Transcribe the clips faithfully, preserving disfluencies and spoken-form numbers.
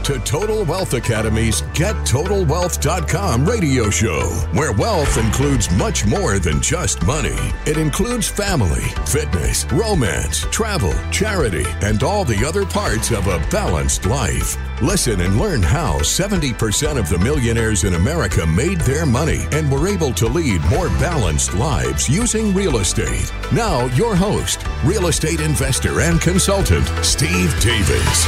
to Total Wealth Academy's Get Total Wealth dot com radio show, where wealth includes much more than just money. It includes family, fitness, romance, travel, charity, and all the other parts of a balanced life. Listen and learn how seventy percent of the millionaires in America made their money and were able to lead more balanced lives using real estate. Now, your host, real estate investor and consultant, Steve Davis.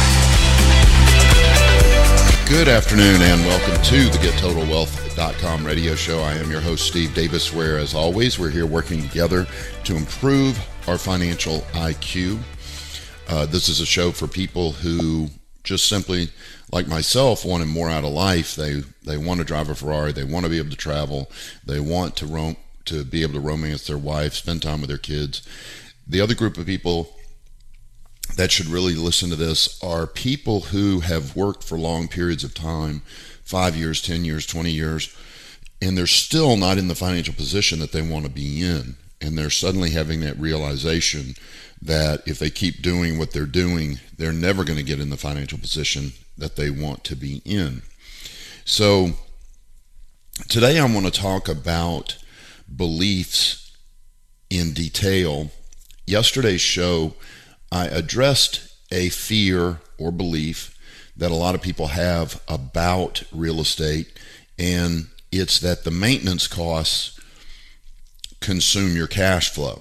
Good afternoon and welcome to the Get Total Wealth dot com radio show. I am your host, Steve Davis, where, as always, we're here working together to improve our financial I Q. Uh, this is a show for people who just simply, like myself, wanted more out of life. They they want to drive a Ferrari. They want to be able to travel. They want to rom- to be able to romance their wife, spend time with their kids. The other group of people that should really listen to this are people who have worked for long periods of time, five years, ten years, twenty years, and they're still not in the financial position that they want to be in. And they're suddenly having that realization that if they keep doing what they're doing, they're never going to get in the financial position that they want to be in. So today I want to talk about beliefs in detail. Yesterday's show, I addressed a fear or belief that a lot of people have about real estate, and it's that the maintenance costs consume your cash flow.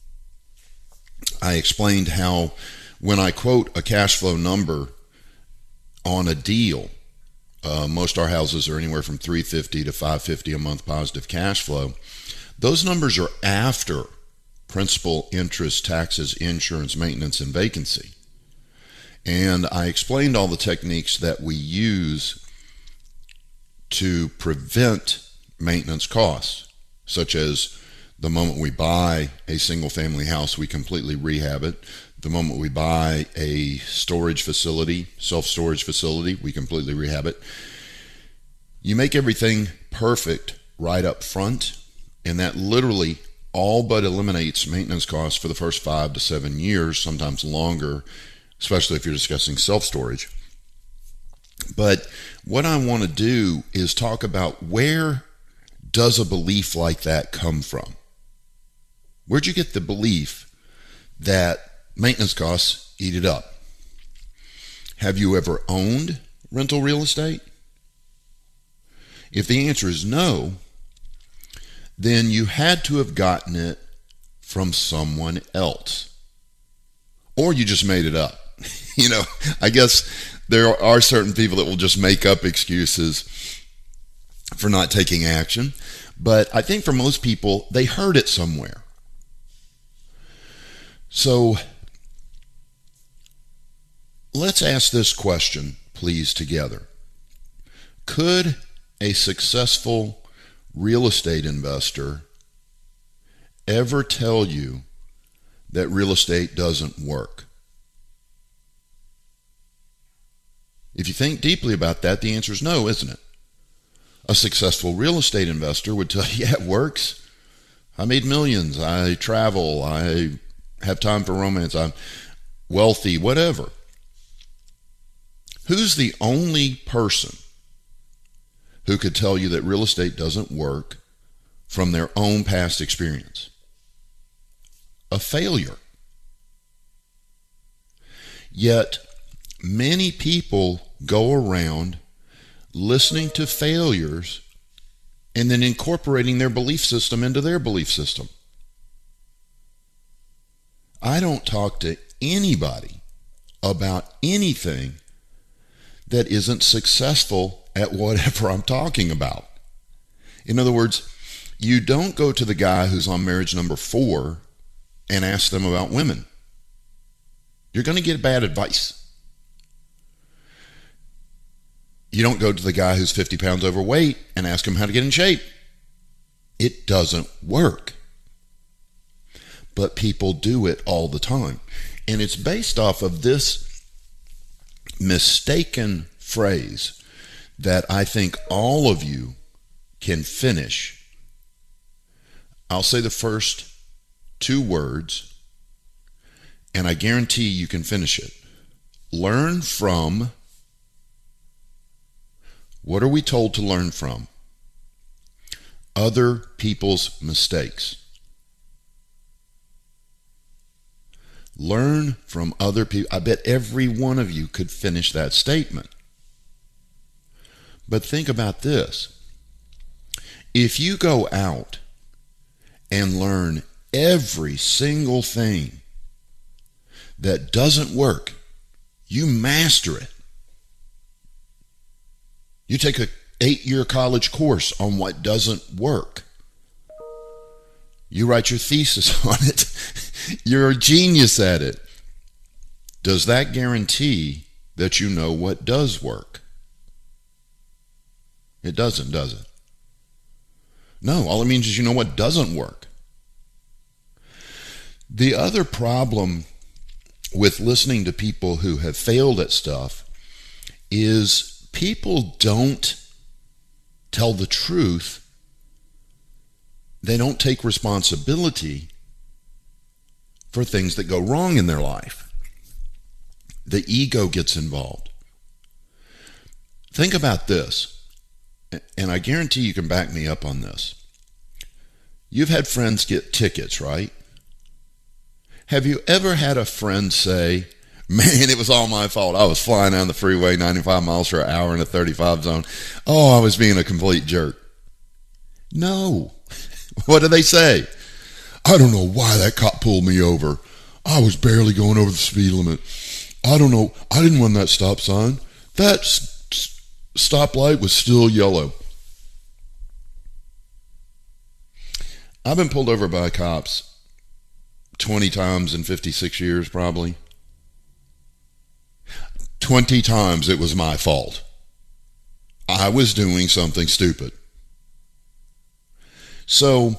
I explained how when I quote a cash flow number on a deal, uh, most of our houses are anywhere from three hundred fifty dollars to five hundred fifty dollars a month positive cash flow. Those numbers are after principal, interest, taxes, insurance, maintenance, and vacancy. And I explained all the techniques that we use to prevent maintenance costs, such as the moment we buy a single family house, we completely rehab it. The moment we buy a storage facility, self-storage facility, we completely rehab it. You make everything perfect right up front, and that literally all but eliminates maintenance costs for the first five to seven years, sometimes longer, especially if you're discussing self-storage. But what I want to do is talk about, where does a belief like that come from? Where'd you get the belief that maintenance costs eat it up? Have you ever owned rental real estate? If the answer is no, then you had to have gotten it from someone else. Or you just made it up. You know, I guess there are certain people that will just make up excuses for not taking action. But I think for most people, they heard it somewhere. So let's ask this question, please, together. Could a successful real estate investor ever tell you that real estate doesn't work? If you think deeply about that, the answer is no, isn't it? A successful real estate investor would tell you, yeah, it works. I made millions. I travel. I have time for romance. I'm wealthy, whatever. Who's the only person who could tell you that real estate doesn't work from their own past experience? A failure. Yet many people go around listening to failures and then incorporating their belief system into their belief system. I don't talk to anybody about anything that isn't successful at whatever I'm talking about. In other words, you don't go to the guy who's on marriage number four and ask them about women. You're going to get bad advice. You don't go to the guy who's fifty pounds overweight and ask him how to get in shape. It doesn't work. But people do it all the time. And it's based off of this mistaken phrase that I think all of you can finish. I'll say the first two words, and I guarantee you can finish it. Learn from What are we told to learn from? Other people's mistakes. Learn from other people. I bet every one of you could finish that statement. But think about this. If you go out and learn every single thing that doesn't work, you master it. You take a eight-year college course on what doesn't work. You write your thesis on it. You're a genius at it. Does that guarantee that you know what does work? It doesn't, does it? No, all it means is you know what doesn't work. The other problem with listening to people who have failed at stuff is people don't tell the truth. They don't take responsibility for things that go wrong in their life. The ego gets involved. Think about this, and I guarantee you can back me up on this. You've had friends get tickets, right? Have you ever had a friend say, man, it was all my fault. I was flying down the freeway ninety-five miles per hour in a thirty-five zone. Oh, I was being a complete jerk. No. What do they say? I don't know why that cop pulled me over. I was barely going over the speed limit. I don't know. I didn't run that stop sign. That s- stoplight was still yellow. I've been pulled over by cops twenty times in fifty-six years probably. twenty times it was my fault. I was doing something stupid. So,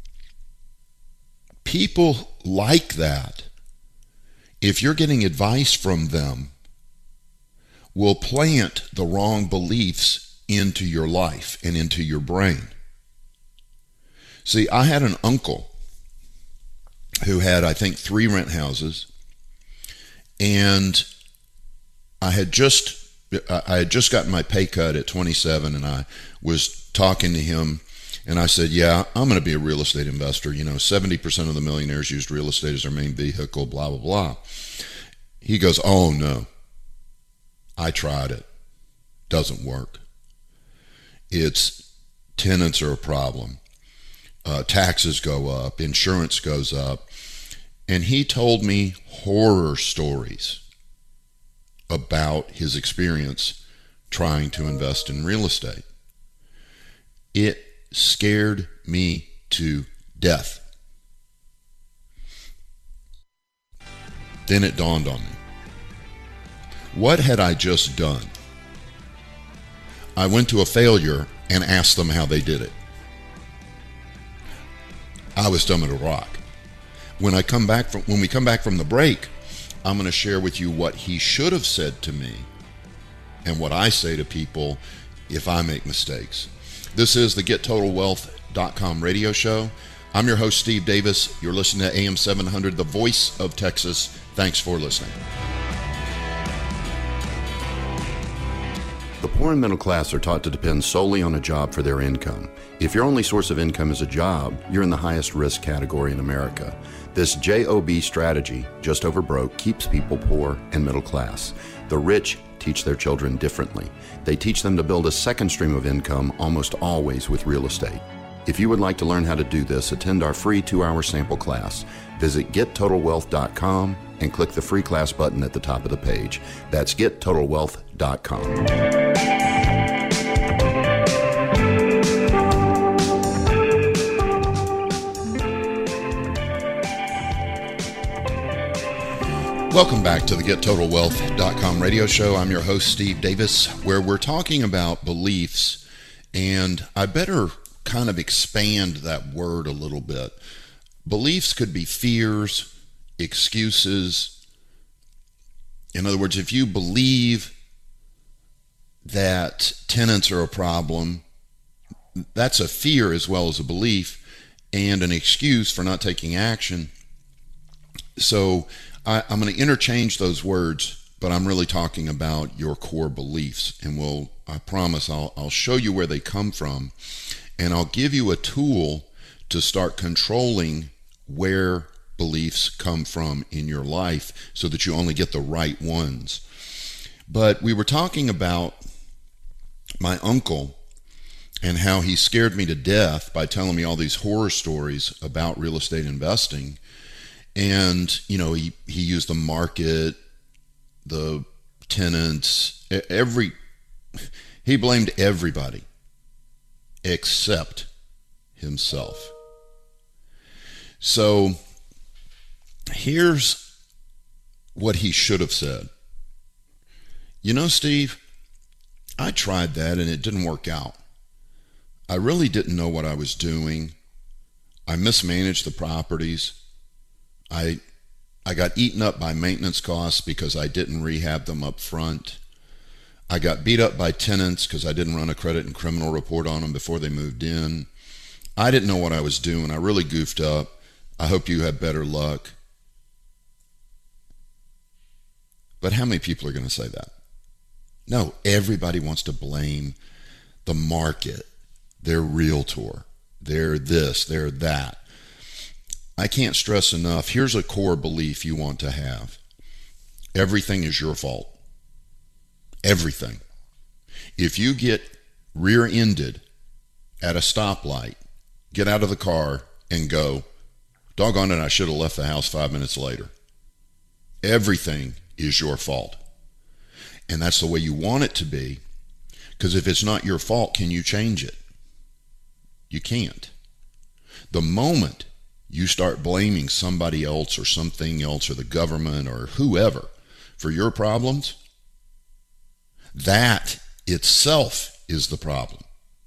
people like that, if you're getting advice from them, will plant the wrong beliefs into your life and into your brain. See, I had an uncle who had, I think, three rent houses, and I had just I had just gotten my pay cut at twenty-seven, and I was talking to him, and I said, yeah, I'm going to be a real estate investor. You know, seventy percent of the millionaires used real estate as their main vehicle, blah, blah, blah. He goes, oh, no. I tried it. Doesn't work. It's tenants are a problem. Uh, taxes go up. Insurance goes up. And he told me horror stories about his experience trying to invest in real estate. It scared me to death. Then it dawned on me. What had I just done? I went to a failure and asked them how they did it. I was dumb as a rock. When I come back from when we come back from the break, I'm going to share with you what he should have said to me and what I say to people if I make mistakes. This is the Get Total Wealth dot com radio show. I'm your host, Steve Davis. You're listening to A M seven hundred, the voice of Texas. Thanks for listening. The poor and middle class are taught to depend solely on a job for their income. If your only source of income is a job, you're in the highest risk category in America. This J O B strategy, just over broke, keeps people poor and middle class. The rich teach their children differently. They teach them to build a second stream of income, almost always with real estate. If you would like to learn how to do this, attend our free two-hour sample class. Visit Get Total Wealth dot com and click the free class button at the top of the page. That's Get Total Wealth dot com. Welcome back to the Get Total Wealth dot com radio show. I'm your host, Steve Davis, where we're talking about beliefs, and I better kind of expand that word a little bit. Beliefs could be fears, excuses. In other words, if you believe that tenants are a problem, that's a fear as well as a belief and an excuse for not taking action. So I, I'm going to interchange those words, but I'm really talking about your core beliefs. And we'll, I promise I'll, I'll show you where they come from, and I'll give you a tool to start controlling where beliefs come from in your life so that you only get the right ones. But we were talking about my uncle and how he scared me to death by telling me all these horror stories about real estate investing. And, you know, he, he used the market, the tenants, every, he blamed everybody except himself. So here's what he should have said. You know, Steve, I tried that and it didn't work out. I really didn't know what I was doing. I mismanaged the properties. I I got eaten up by maintenance costs because I didn't rehab them up front. I got beat up by tenants because I didn't run a credit and criminal report on them before they moved in. I didn't know what I was doing. I really goofed up. I hope you have better luck. But how many people are going to say that? No, everybody wants to blame the market, their realtor, their this, their that. I can't stress enough, here's a core belief you want to have. Everything is your fault. Everything. If you get rear-ended at a stoplight, get out of the car and go, doggone it, I should have left the house five minutes later. Everything is your fault. And that's the way you want it to be, because if it's not your fault, can you change it? You can't. The moment you start blaming somebody else or something else or the government or whoever for your problems, that itself is the problem.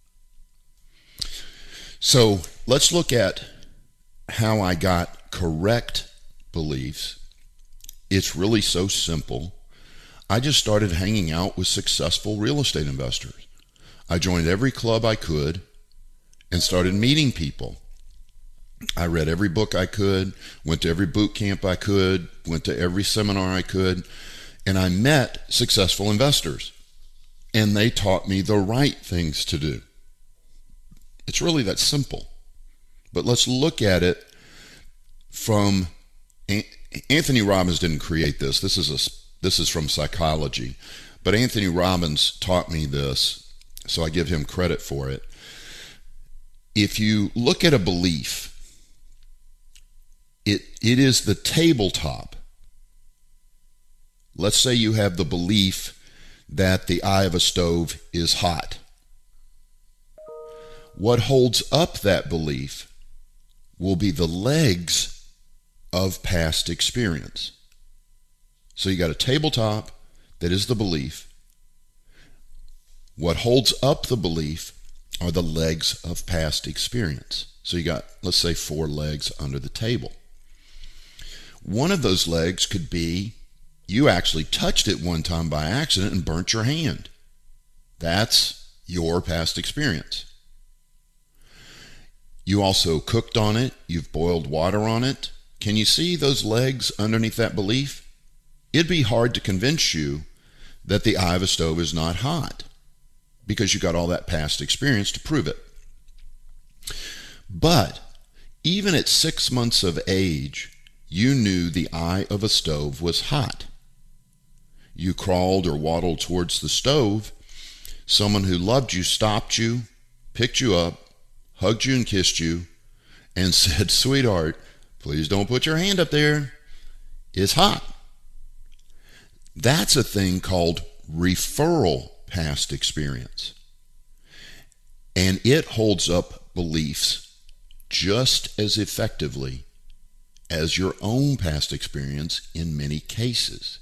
So let's look at how I got correct beliefs. It's really so simple. I just started hanging out with successful real estate investors. I joined every club I could and started meeting people. I read every book I could, went to every boot camp I could, went to every seminar I could, and I met successful investors. And they taught me the right things to do. It's really that simple. But let's look at it from, Anthony Robbins didn't create this. This is a This is from psychology. But Anthony Robbins taught me this, so I give him credit for it. If you look at a belief, it it is the tabletop. Let's say you have the belief that the eye of a stove is hot. What holds up that belief will be the legs of past experience. So you got a tabletop that is the belief. What holds up the belief are the legs of past experience. So you got, let's say, four legs under the table. One of those legs could be you actually touched it one time by accident and burnt your hand. That's your past experience. You also cooked on it. You've boiled water on it. Can you see those legs underneath that belief? It'd be hard to convince you that the eye of a stove is not hot because you got all that past experience to prove it. But even at six months of age, you knew the eye of a stove was hot. You crawled or waddled towards the stove. Someone who loved you stopped you, picked you up, hugged you and kissed you, and said, "Sweetheart, please don't put your hand up there. It's hot." That's a thing called referral past experience. And it holds up beliefs just as effectively as your own past experience in many cases.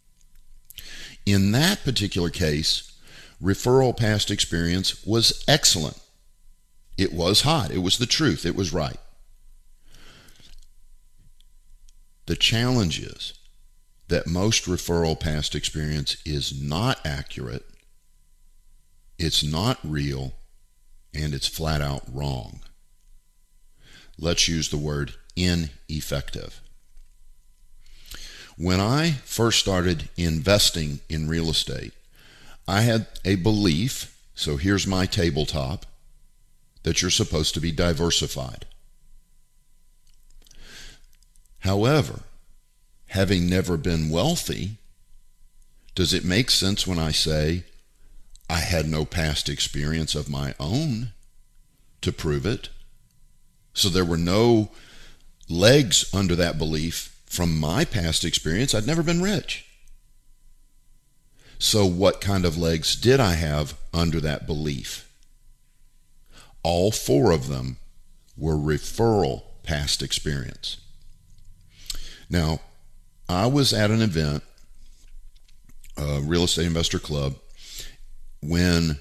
In that particular case, referral past experience was excellent. It was hot. It was the truth. It was right. The challenge is that most referral past experience is not accurate, it's not real, and it's flat out wrong. Let's use the word ineffective. When I first started investing in real estate, I had a belief, so here's my tabletop, that you're supposed to be diversified. However, having never been wealthy, does it make sense when I say I had no past experience of my own to prove it? So there were no legs under that belief from my past experience. I'd never been rich. So what kind of legs did I have under that belief? All four of them were referral past experience. Now, I was at an event, a real estate investor club, when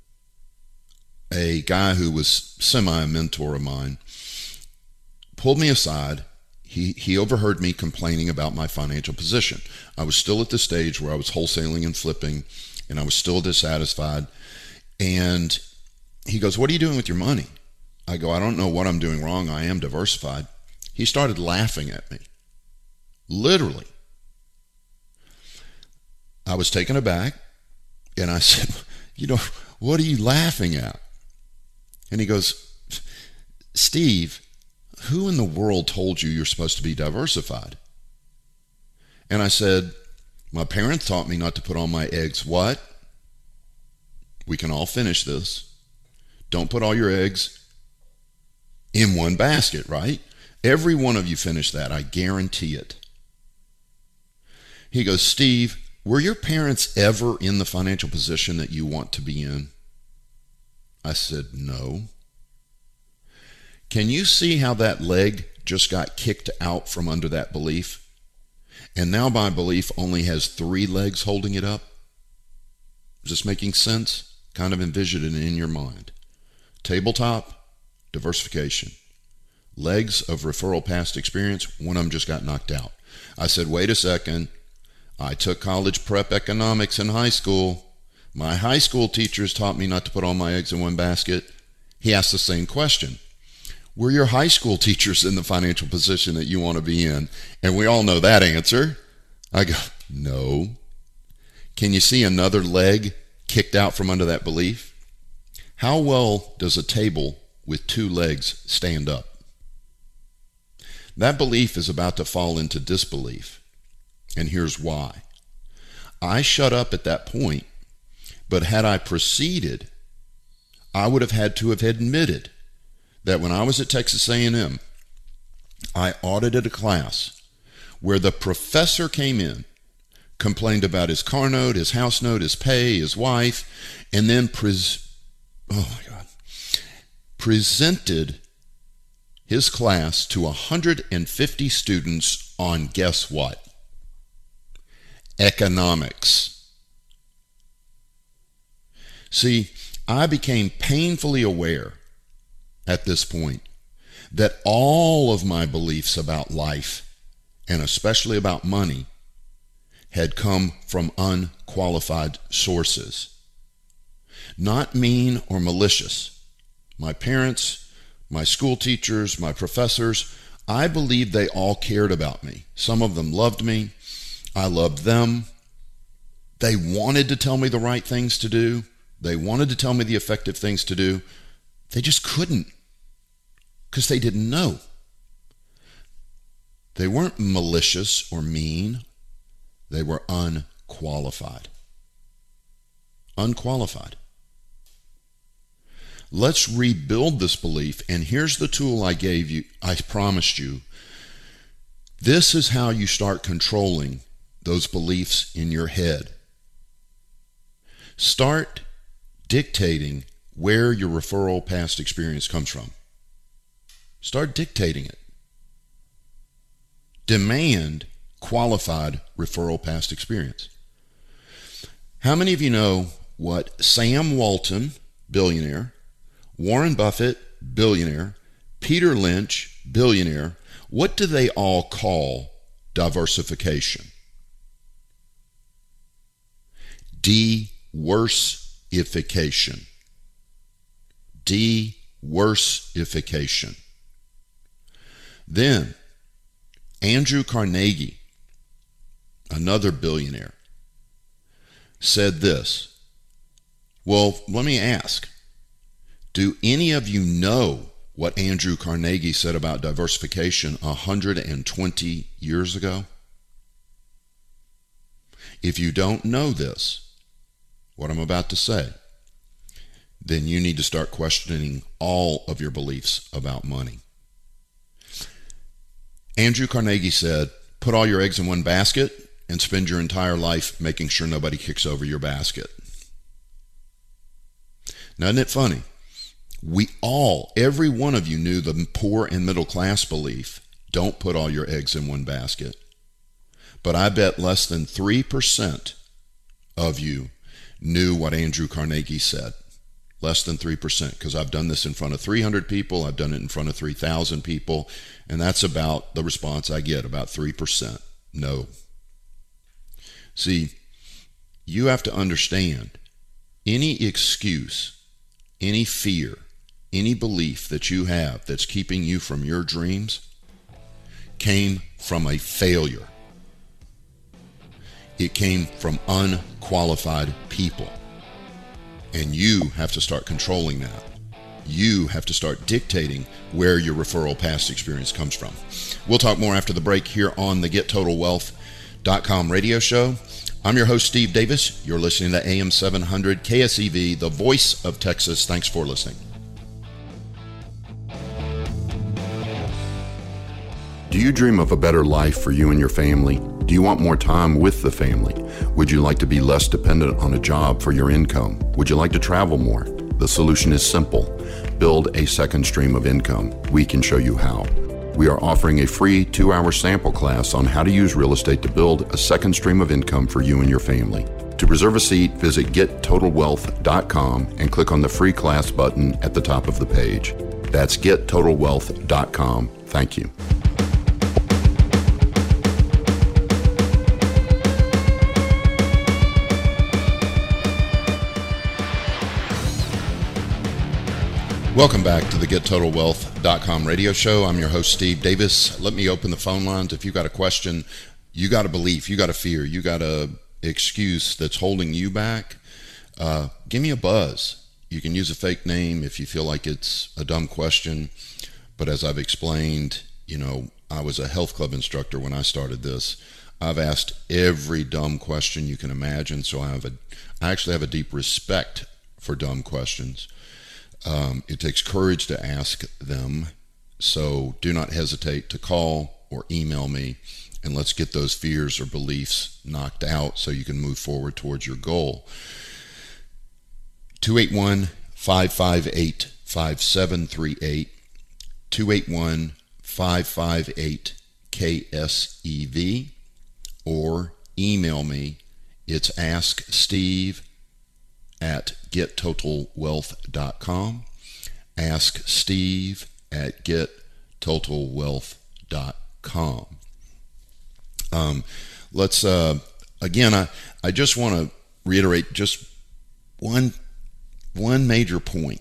a guy who was semi-mentor of mine pulled me aside. He, he overheard me complaining about my financial position. I was still at the stage where I was wholesaling and flipping, and I was still dissatisfied. And he goes, "What are you doing with your money?" I go, "I don't know what I'm doing wrong. I am diversified." He started laughing at me. Literally. I was taken aback, and I said, "You know, what are you laughing at?" And he goes, "Steve, who in the world told you you're supposed to be diversified?" And I said, "My parents taught me not to put all my eggs," what? We can all finish this. Don't put all your eggs in one basket, right? Every one of you finished that. I guarantee it. He goes, "Steve, were your parents ever in the financial position that you want to be in?" I said, "No." Can you see how that leg just got kicked out from under that belief? And now my belief only has three legs holding it up? Is this making sense? Kind of envision it in your mind. Tabletop, diversification. Legs of referral past experience, one of them just got knocked out. I said, wait a second. I took college prep economics in high school. My high school teachers taught me not to put all my eggs in one basket. He asked the same question. Were your high school teachers in the financial position that you want to be in? And we all know that answer. I go, no. Can you see another leg kicked out from under that belief? How well does a table with two legs stand up? That belief is about to fall into disbelief. And here's why. I shut up at that point, but had I proceeded, I would have had to have admitted that when I was at Texas A and M, I audited a class where the professor came in, complained about his car note, his house note, his pay, his wife, and then pres- oh my God, presented his class to one hundred fifty students on guess what? Economics. See, I became painfully aware at this point that all of my beliefs about life, and especially about money, had come from unqualified sources. Not mean or malicious. My parents, my school teachers, my professors, I believe they all cared about me. Some of them loved me. I loved them. They wanted to tell me the right things to do. They wanted to tell me the effective things to do. They just couldn't because they didn't know. They weren't malicious or mean. They were unqualified. Unqualified. Let's rebuild this belief, and here's the tool I gave you, I promised you. This is how you start controlling those beliefs in your head. Start dictating where your referral past experience comes from. Start dictating it. Demand qualified referral past experience. How many of you know what Sam Walton, billionaire, Warren Buffett, billionaire, Peter Lynch, billionaire, what do they all call diversification? De-worsification. De-worsification. Then, Andrew Carnegie, another billionaire, said this. Well, let me ask, do any of you know what Andrew Carnegie said about diversification one hundred twenty years ago? If you don't know this, what I'm about to say, then you need to start questioning all of your beliefs about money. Andrew Carnegie said, put all your eggs in one basket and spend your entire life making sure nobody kicks over your basket. Now, isn't it funny? We all, every one of you knew the poor and middle class belief, don't put all your eggs in one basket. But I bet less than three percent of you knew what Andrew Carnegie said. Less than three percent, because I've done this in front of three hundred people, I've done it in front of three thousand people, and that's about the response I get, about three percent. No. See, you have to understand, any excuse, any fear, any belief that you have that's keeping you from your dreams came from a failure. It came from unqualified people. And you have to start controlling that. You have to start dictating where your referral past experience comes from. We'll talk more after the break here on the Get Total Wealth dot com radio show. I'm your host, Steve Davis. You're listening to A M seven hundred K S E V, the voice of Texas. Thanks for listening. Do you dream of a better life for you and your family? Do you want more time with the family? Would you like to be less dependent on a job for your income? Would you like to travel more? The solution is simple. Build a second stream of income. We can show you how. We are offering a free two-hour sample class on how to use real estate to build a second stream of income for you and your family. To reserve a seat, visit get total wealth dot com and click on the free class button at the top of the page. That's get total wealth dot com. Thank you. Welcome back to the Get Total Wealth dot com radio show. I'm your host, Steve Davis. Let me open the phone lines. If you've got a question, you got a belief, you got a fear, you got a excuse that's holding you back, uh, give me a buzz. You can use a fake name if you feel like it's a dumb question. But as I've explained, you know, I was a health club instructor when I started this. I've asked every dumb question you can imagine. So I have a, I actually have a deep respect for dumb questions. Um, it takes courage to ask them, so do not hesitate to call or email me, and let's get those fears or beliefs knocked out so you can move forward towards your goal. two eight one, five five eight, five seven three eight, two eight one, five five eight, K S E V, or email me. It's ask steve at get total wealth dot com. Ask Steve at get total wealth dot com. Um, let's, uh, again, I, I just want to reiterate just one, one major point.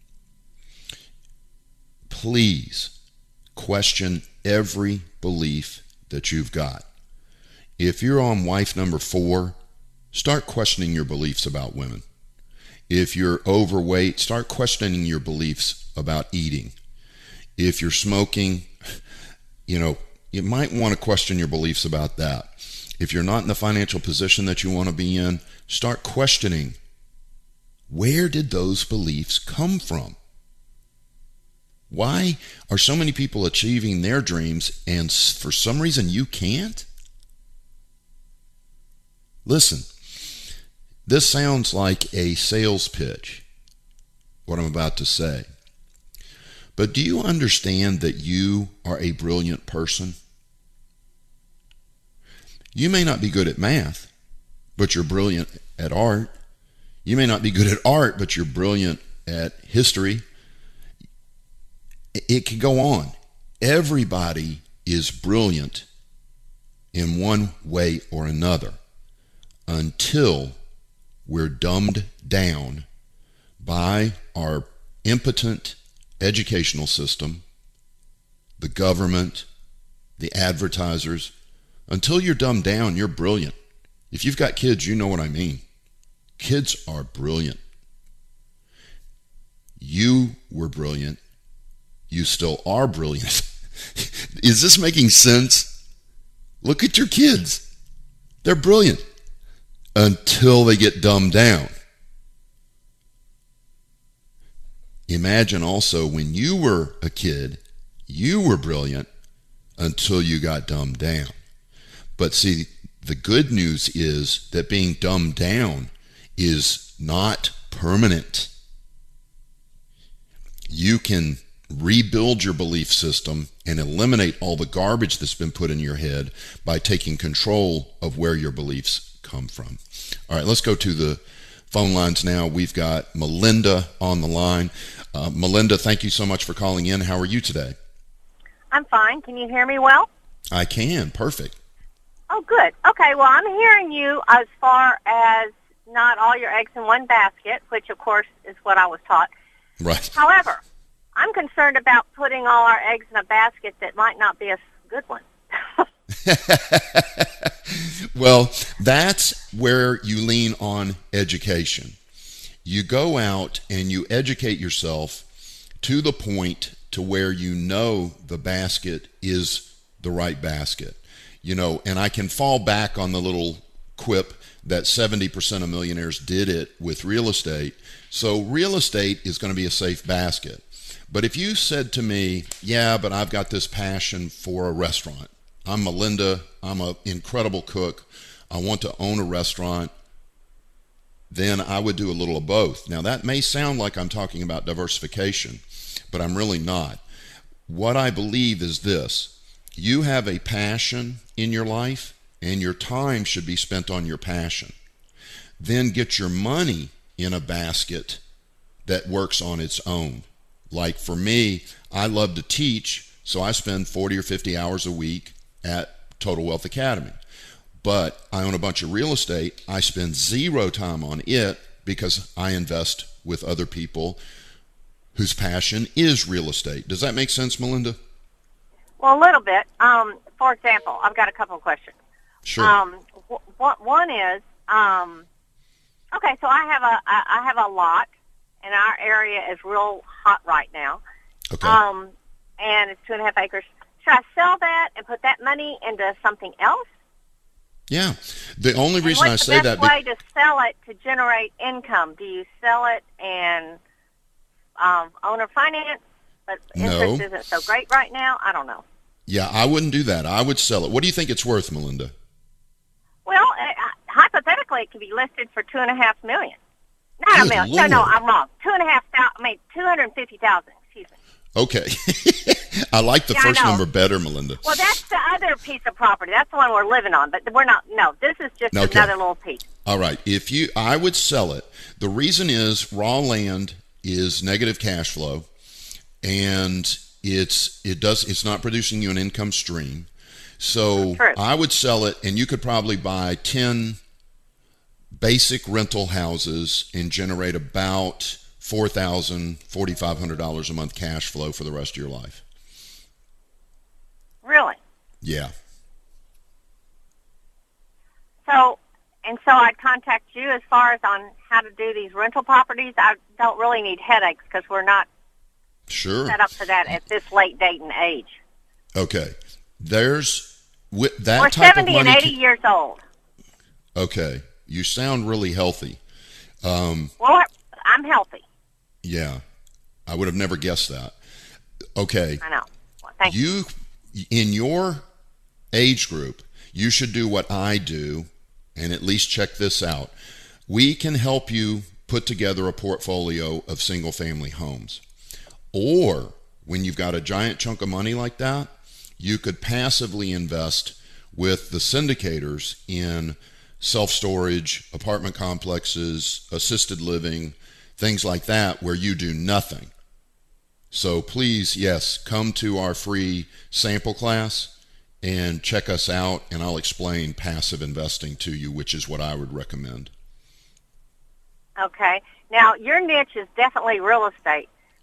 Please question every belief that you've got. If you're on wife number four, start questioning your beliefs about women. If you're overweight, start questioning your beliefs about eating. If you're smoking, you know, you might want to question your beliefs about that. If you're not in the financial position that you want to be in, start questioning, where did those beliefs come from? Why are so many people achieving their dreams and for some reason you can't? Listen. This sounds like a sales pitch, what I'm about to say. But do you understand that you are a brilliant person? You may not be good at math, but you're brilliant at art. You may not be good at art, but you're brilliant at history. It could go on. Everybody is brilliant in one way or another until we're dumbed down by our impotent educational system, the government, the advertisers, Until you're dumbed down, you're brilliant. If you've got kids, you know what I mean. Kids are brilliant. You were brilliant. You still are brilliant. Is this making sense? Look at your kids. They're brilliant until they get dumbed down. Imagine also when you were a kid, you were brilliant until you got dumbed down. But see, the good news is that being dumbed down is not permanent. You can rebuild your belief system and eliminate all the garbage that's been put in your head by taking control of where your beliefs come from. All right, let's go to the phone lines now. We've got Melinda on the line. Uh, Melinda, thank you so much for calling in. How are you today? I'm fine. Can you hear me well? I can. Perfect. Oh, good. Okay, well, I'm hearing you as far as not all your eggs in one basket, which, of course, is what I was taught. Right. However, I'm concerned about putting all our eggs in a basket that might not be a good one. Well, that's where you lean on education. You go out and you educate yourself to the point to where you know the basket is the right basket. You know, and I can fall back on the little quip that seventy percent of millionaires did it with real estate. So real estate is going to be a safe basket. But if you said to me, yeah, but I've got this passion for a restaurant. I'm Melinda. I'm an incredible cook. I want to own a restaurant. Then I would do a little of both. Now, that may sound like I'm talking about diversification, but I'm really not. What I believe is this. You have a passion in your life, and your time should be spent on your passion. Then get your money in a basket that works on its own. Like for me, I love to teach, so I spend forty or fifty hours a week at Total Wealth Academy. But I own a bunch of real estate. I spend zero time on it because I invest with other people whose passion is real estate. Does that make sense, Melinda? Well, a little bit. Um, for example, I've got a couple of questions. Sure. Um, w- one is, um, okay, so I have a I I have a lot, and our area is real hot right now. Okay. Um, and it's two and a half acres. Should I sell that and put that money into something else? Yeah. The only And reason I what's say the that... best way to sell it to generate income? Do you sell it and um, owner finance, but interest No. isn't so great right now? I don't know. Yeah, I wouldn't do that. I would sell it. What do you think it's worth, Melinda? Well, uh, hypothetically, it could be listed for two and a half million. Not a Good million. No, no, Lord. I'm wrong. Two and a half thousand. I mean, two hundred fifty thousand. Excuse me. Okay. I like the Yeah, I first know. number better, Melinda. Well, that's the other piece of property. That's the one we're living on, but we're not. No, this is just Okay. another little piece. All right. If you, I would sell it. The reason is raw land is negative cash flow, and it's it does it's not producing you an income stream. So True. I would sell it, and you could probably buy ten basic rental houses and generate about four thousand, forty five hundred dollars a month cash flow for the rest of your life. Really? Yeah. So, and so I'd contact you as far as on how to do these rental properties. I don't really need headaches because we're not Sure. set up for that at this late date and age. Okay. There's with that We're type of seventy money. and eighty ca- years old. Okay. You sound really healthy. Um, Well, I'm healthy. yeah. I would have never guessed that. Okay. I know. Well, thank you. You, in your age group, you should do what I do and at least check this out. We can help you put together a portfolio of single family homes. Or when you've got a giant chunk of money like that, you could passively invest with the syndicators in self-storage, apartment complexes, assisted living, things like that, where you do nothing. So please, yes, come to our free sample class and check us out, and I'll explain passive investing to you, which is what I would recommend. Okay. Now, your niche is definitely real estate.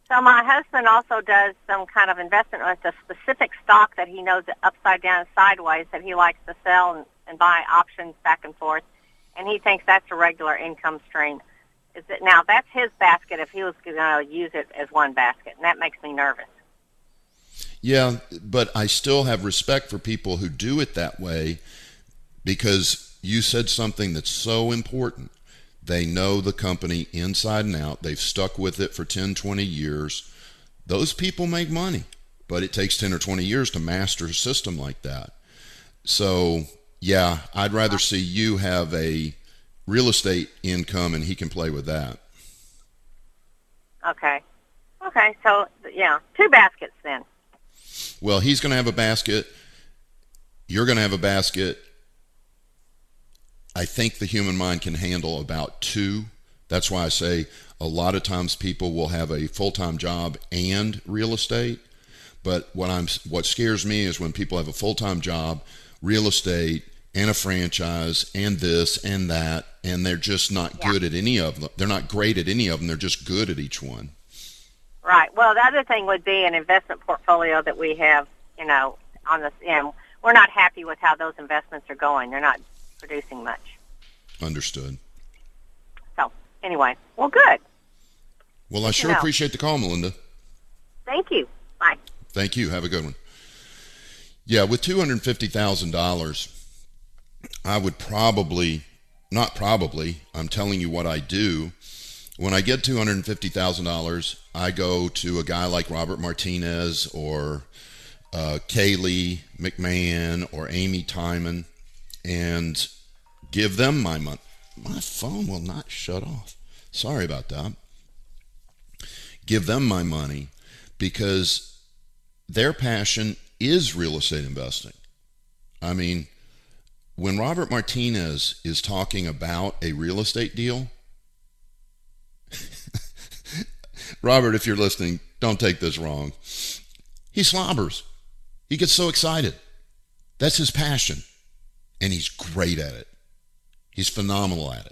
So my husband also does some kind of investment with a specific stock that he knows upside down and sideways that he likes to sell and, and buy options back and forth, and he thinks that's a regular income stream. Is it now? That's his basket if he was going to use it as one basket, and that makes me nervous. Yeah, but I still have respect for people who do it that way, because you said something that's so important. They know the company inside and out. They've stuck with it for ten, twenty years. Those people make money, but it takes ten or twenty years to master a system like that. So, yeah, I'd rather see you have a real estate income and he can play with that. Okay. Okay, so, yeah, two baskets then. Well, he's going to have a basket. You're going to have a basket. I think the human mind can handle about two. That's why I say a lot of times people will have a full-time job and real estate. But what I'm what scares me is when people have a full-time job, real estate, and a franchise, and this and that, and they're just not yeah. good at any of them. They're not great at any of them. They're just good at each one. Right. Well, the other thing would be an investment portfolio that we have, you know, on the, you know, we're not happy with how those investments are going. They're not producing much. Understood. So, anyway, well, good. Well, I sure appreciate the call, Melinda. Thank you. Bye. Thank you. Have a good one. Yeah, with two hundred fifty thousand dollars, I would probably, not probably, I'm telling you what I do. When I get two hundred fifty thousand dollars, I go to a guy like Robert Martinez or uh, Kaylee McMahon or Amy Timon and give them my money. My phone will not shut off. Sorry about that. Give them my money because their passion is real estate investing. I mean, when Robert Martinez is talking about a real estate deal, Robert, if you're listening, don't take this wrong. He slobbers. He gets so excited. That's his passion. And he's great at it. He's phenomenal at it.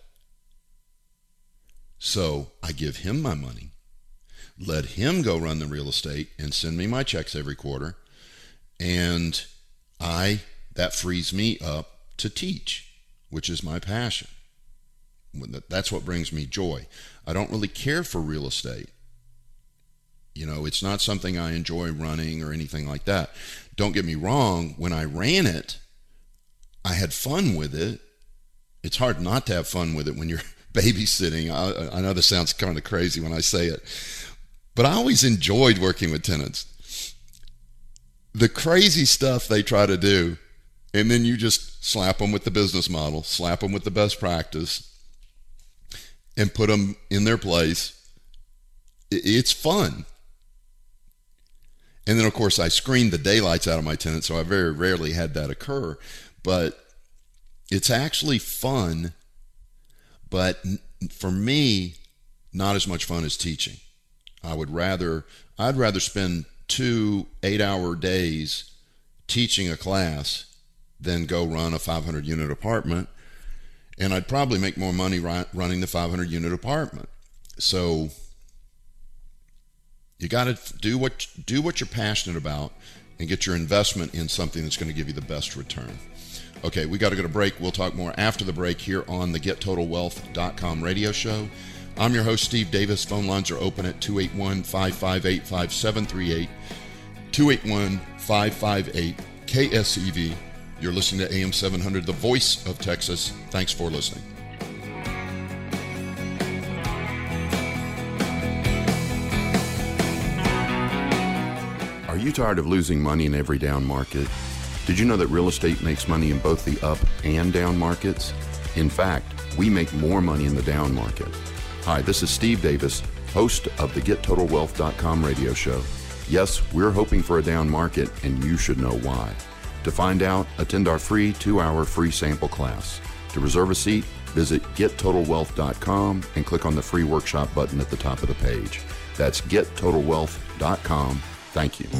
So I give him my money, let him go run the real estate and send me my checks every quarter. And I, that frees me up to teach, which is my passion. That's what brings me joy. I don't really care for real estate. You know, it's not something I enjoy running or anything like that. Don't get me wrong. When I ran it, I had fun with it. It's hard not to have fun with it when you're babysitting. I, I know this sounds kind of crazy when I say it, but I always enjoyed working with tenants. The crazy stuff they try to do, and then you just slap them with the business model, slap them with the best practice, and put them in their place. It's fun. And then, of course, I screened the daylights out of my tenants, so I very rarely had that occur. But it's actually fun, but for me, not as much fun as teaching. I would rather, I'd rather spend two eight-hour days teaching a class than go run a five hundred unit apartment. And I'd probably make more money running the five hundred unit apartment. So you got to do what do what you're passionate about and get your investment in something that's going to give you the best return. Okay, we got to go to break. We'll talk more after the break here on the Get Total Wealth dot com radio show. I'm your host, Steve Davis. Phone lines are open at two eight one, five five eight, five seven three eight, two eight one, five five eight, K S E V. You're listening to A M seven hundred, the voice of Texas. Thanks for listening. Are you tired of losing money in every down market? Did you know that real estate makes money in both the up and down markets? In fact, we make more money in the down market. Hi, this is Steve Davis, host of the Get Total Wealth dot com radio show. Yes, we're hoping for a down market, and you should know why. To find out, attend our free two-hour free sample class. To reserve a seat, visit Get Total Wealth dot com and click on the free workshop button at the top of the page. That's Get Total Wealth dot com. Thank you.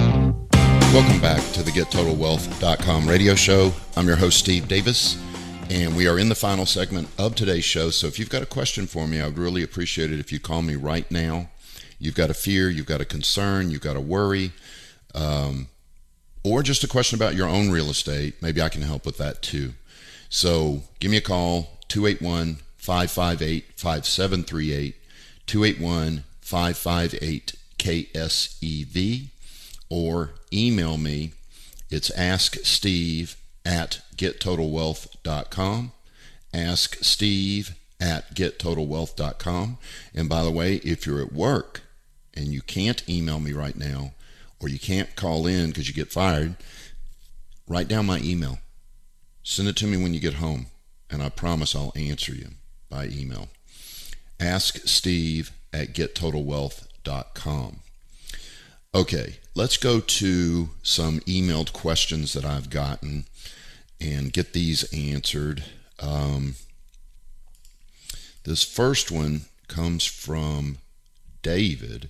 Welcome back to the Get Total Wealth dot com radio show. I'm your host, Steve Davis, And we are in the final segment of today's show. So if you've got a question for me, I would really appreciate it if you call me right now. You've got a fear, you've got a concern, you've got a worry, um, or just a question about your own real estate. Maybe I can help with that too. So give me a call, two eight one, five five eight, five seven three eight, two eight one, five five eight, K S E V, or email me. It's asksteve at get total wealth dot com. Ask Steve at get total wealth dot com. And by the way, if you're at work and you can't email me right now, or you can't call in because you get fired, write down my email. Send it to me when you get home, and I promise I'll answer you by email. Ask Steve at get total wealth dot com. Okay, let's go to some emailed questions that I've gotten and get these answered. Um, this first one comes from David,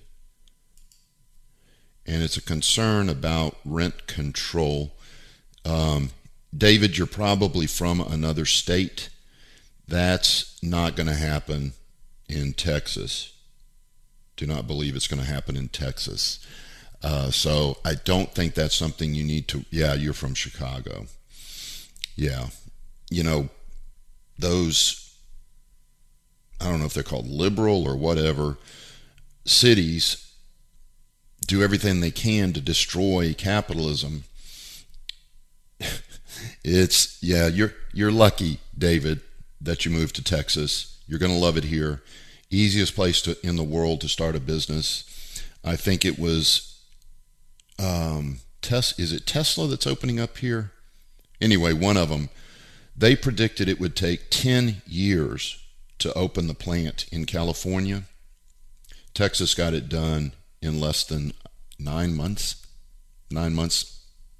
and it's a concern about rent control. Um, David, you're probably from another state. That's not going to happen in Texas. Do not believe it's going to happen in Texas. Uh, so I don't think that's something you need to, yeah, you're from Chicago. Yeah. You know, those, I don't know if they're called liberal or whatever, cities do everything they can to destroy capitalism. It's, yeah, you're you're lucky, David, that you moved to Texas. You're going to love it here. Easiest place to, in the world to start a business. I think it was, um, Tes- is it Tesla that's opening up here? Anyway, one of them. They predicted it would take ten years to open the plant in California. Texas got it done in less than nine months. Nine months.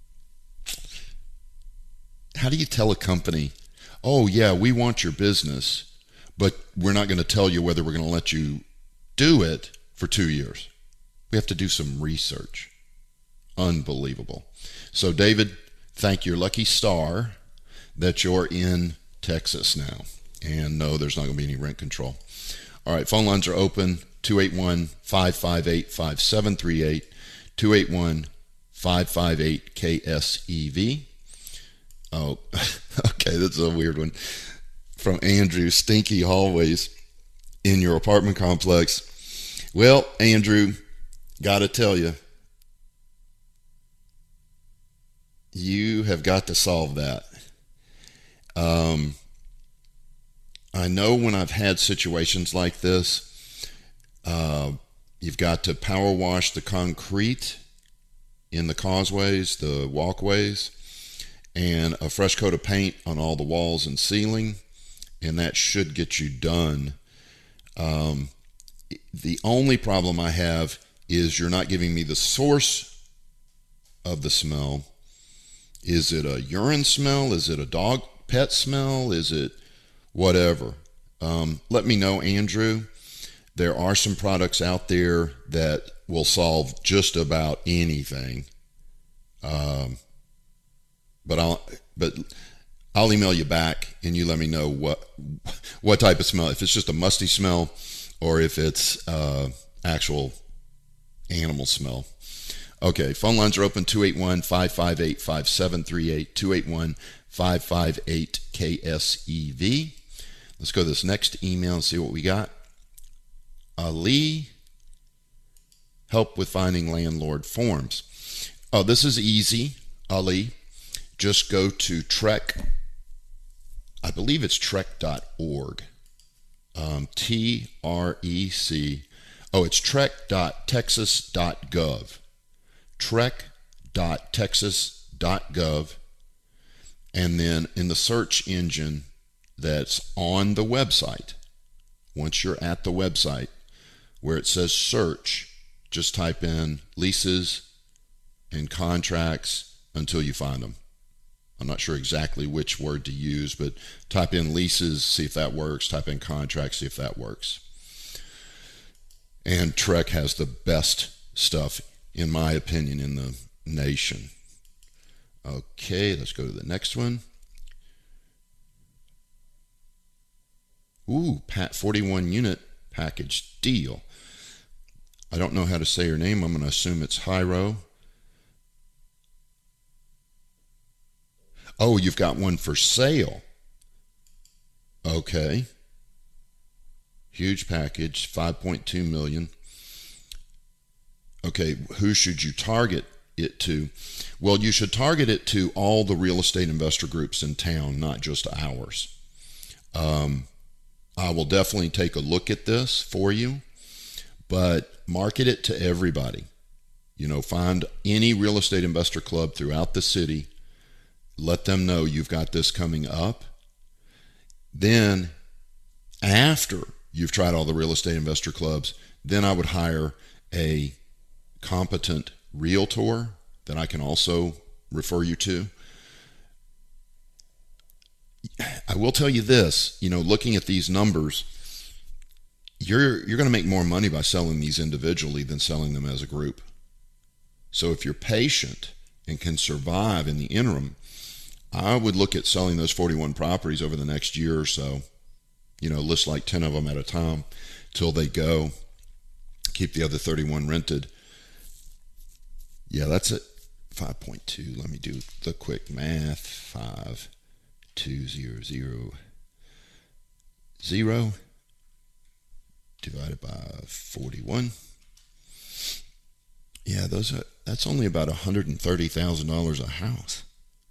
How do you tell a company, oh, yeah, we want your business, but we're not going to tell you whether we're going to let you do it for two years? We have to do some research. Unbelievable. So, David, thank your lucky star that you're in Texas now. And no, there's not going to be any rent control. All right, phone lines are open, two eight one, five five eight, five seven three eight, two eight one, five five eight, K S E V. Oh, okay, that's a weird one. From Andrew, stinky hallways in your apartment complex. Well, Andrew, got to tell you, you have got to solve that. Um, I know when I've had situations like this, uh, you've got to power wash the concrete in the causeways, the walkways, and a fresh coat of paint on all the walls and ceiling, and that should get you done. Um, the only problem I have is you're not giving me the source of the smell. Is it a urine smell? Is it a dog pet smell? Is it whatever? Um, let me know, Andrew. There are some products out there that will solve just about anything. Um, but I'll but I'll email you back and you let me know what what type of smell. If it's just a musty smell, or if it's uh, actual animal smell. Okay, phone lines are open, two eight one, five five eight, five seven three eight, two eight one, five five eight, K S E V. Let's go to this next email and see what we got. Ali, help with finding landlord forms. Oh, this is easy, Ali. Just go to Trek, I believe it's trek dot org. Um, T R E C. Oh, it's trek dot texas dot gov. trek dot texas dot gov. And then in the search engine that's on the website, once you're at the website where it says search, just type in leases and contracts until you find them. I'm not sure exactly which word to use, but type in leases, see if that works. Type in contracts, see if that works. And Trek has the best stuff, in my opinion, in the nation. Okay, let's go to the next one. Ooh, Pat forty-one unit package deal. I don't know how to say her name. I'm going to assume it's Hyro. Oh, you've got one for sale. Okay. Huge package, five point two million dollars. Okay, who should you target it to? Well, you should target it to all the real estate investor groups in town, not just ours. Um, I will definitely take a look at this for you, but market it to everybody. You know, find any real estate investor club throughout the city. Let them know you've got this coming up. Then, after you've tried all the real estate investor clubs, then I would hire a competent realtor that I can also refer you to. I will tell you this, you know, looking at these numbers, you're you're going to make more money by selling these individually than selling them as a group. So if you're patient and can survive in the interim, I would look at selling those forty-one properties over the next year or so. You know, list like ten of them at a time till they go. Keep the other thirty-one rented. Yeah, that's it. five point two. Let me do the quick math. five, two, zero, zero, zero divided by forty-one. Yeah, those are, that's only about one hundred thirty thousand dollars a house.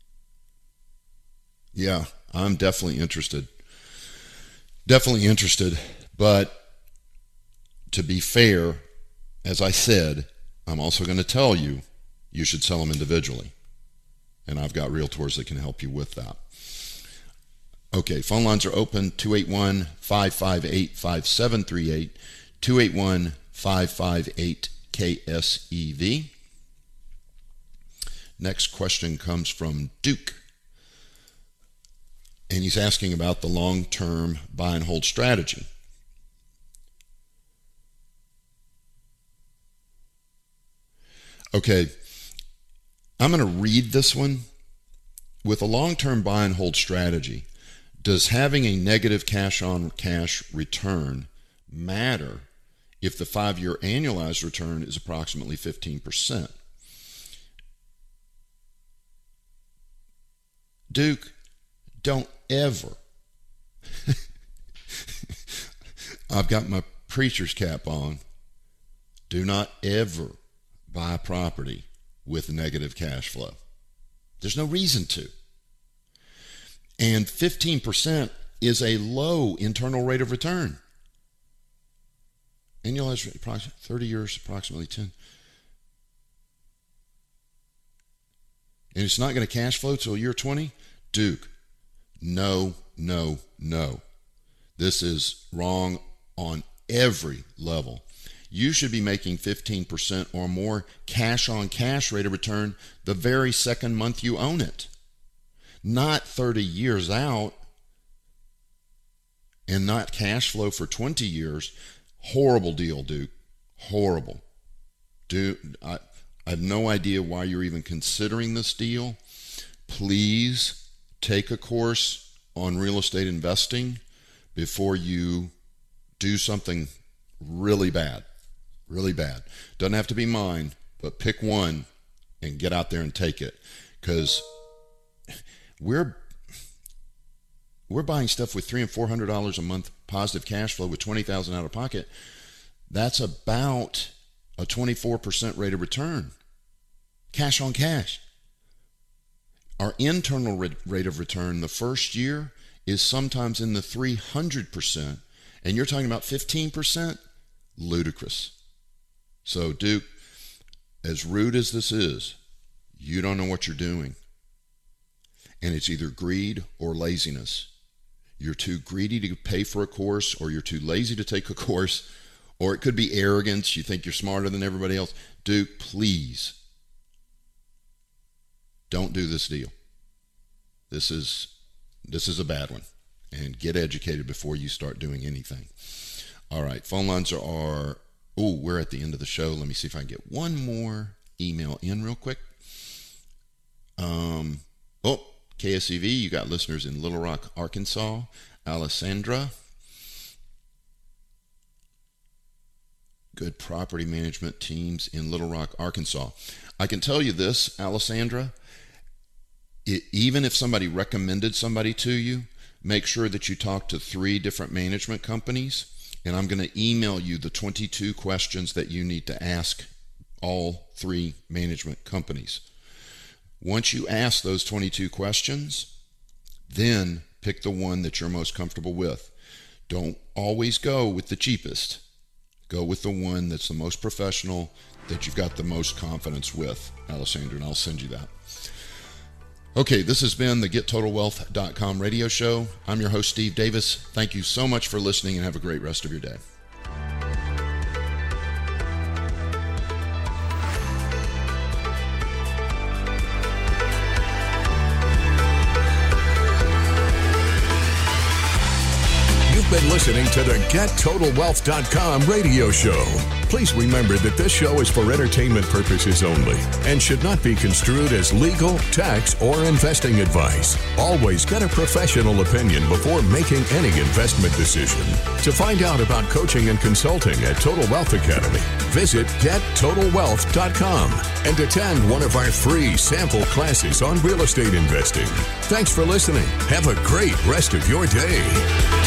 Yeah, I'm definitely interested. Definitely interested. But to be fair, as I said, I'm also going to tell you, you should sell them individually. And I've got realtors that can help you with that. Okay, phone lines are open, two eight one, five five eight, five seven three eight, two eight one, five five eight, K S E V. Next question comes from Duke. And he's asking about the long-term buy and hold strategy. Okay, I'm going to read this one. With a long-term buy and hold strategy, does having a negative cash-on-cash return matter if the five-year annualized return is approximately fifteen percent? Duke, don't ever, I've got my preacher's cap on, do not ever buy property with negative cash flow. There's no reason to. And fifteen percent is a low internal rate of return. Annualized approximately thirty years, approximately ten. And it's not going to cash flow till year twenty? Duke, no, no, no. This is wrong on every level. You should be making fifteen percent or more cash on cash rate of return the very second month you own it. Not thirty years out and not cash flow for twenty years. Horrible deal, Duke. Horrible. Dude, I, I have no idea why you're even considering this deal. Please take a course on real estate investing before you do something really bad. Really bad. Doesn't have to be mine, but pick one and get out there and take it. Because we're we're buying stuff with three and four hundred dollars a month positive cash flow with twenty thousand out of pocket. That's about a twenty-four percent rate of return. Cash on cash. Our internal rate of return the first year is sometimes in the three hundred percent. And you're talking about fifteen percent? Ludicrous. So, Duke, as rude as this is, you don't know what you're doing. And it's either greed or laziness. You're too greedy to pay for a course, or you're too lazy to take a course, or it could be arrogance. You think you're smarter than everybody else. Duke, please don't do this deal. This is this is a bad one. And get educated before you start doing anything. All right, phone lines are, oh, we're at the end of the show. Let me see if I can get one more email in real quick. Um, oh, K S E V, you got listeners in Little Rock, Arkansas. Alessandra, good property management teams in Little Rock, Arkansas. I can tell you this, Alessandra, it, even if somebody recommended somebody to you, make sure that you talk to three different management companies, and I'm going to email you the twenty-two questions that you need to ask all three management companies. Once you ask those twenty-two questions, then pick the one that you're most comfortable with. Don't always go with the cheapest. Go with the one that's the most professional, that you've got the most confidence with, Alessandra, and I'll send you that. Okay, this has been the Get Total Wealth dot com radio show. I'm your host, Steve Davis. Thank you so much for listening, and have a great rest of your day. Been listening to the Get Total Wealth dot com radio show. Please remember that this show is for entertainment purposes only and should not be construed as legal, tax, or investing advice. Always get a professional opinion before making any investment decision. To find out about coaching and consulting at Total Wealth Academy, visit Get Total Wealth dot com and attend one of our free sample classes on real estate investing. Thanks for listening. Have a great rest of your day.